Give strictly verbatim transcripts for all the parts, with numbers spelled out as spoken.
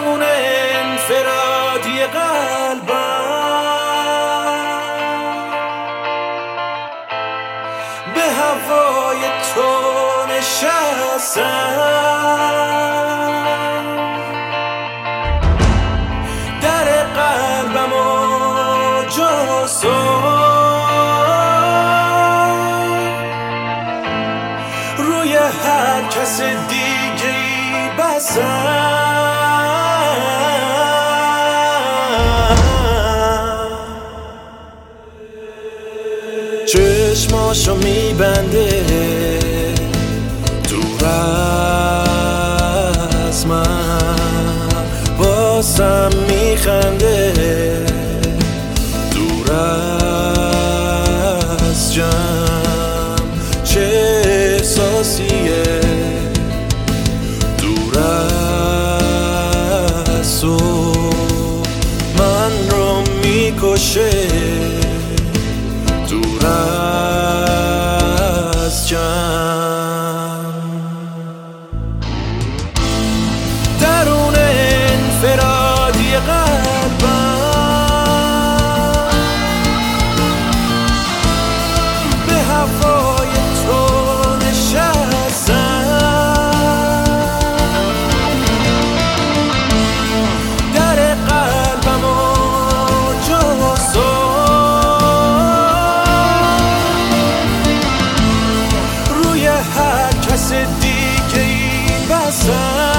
درون انفرادی قلبم به هوای تو نشستم، در قلبم و جز تو روی هر کس دیگه ای بسم. چشماشو میبنده دور از من، بازم میخنده دور از جمع. چه احساسیه دور از تو، من رو میکشه دور از جمع. درون انفرادی قلبم به هوای تو نشستم، در قلبم و جز تو روی هر کس دیگه ای بسم.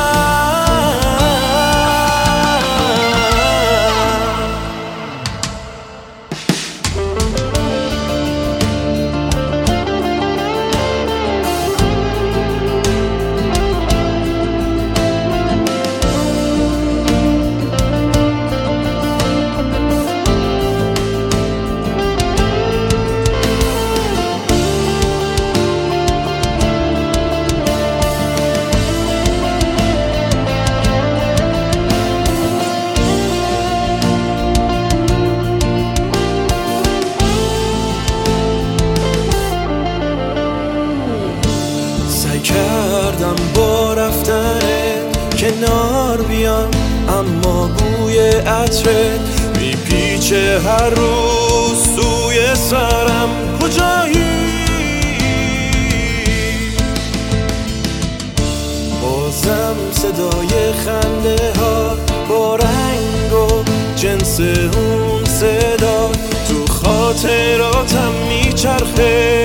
کردم با رفتنت کنار بیام، اما بوی عطرت میپیچه هر روز توی سرم. کجایی؟ بازم صدای خنده ها با رنگ و جنس اون صدا تو خاطراتم میچرخه.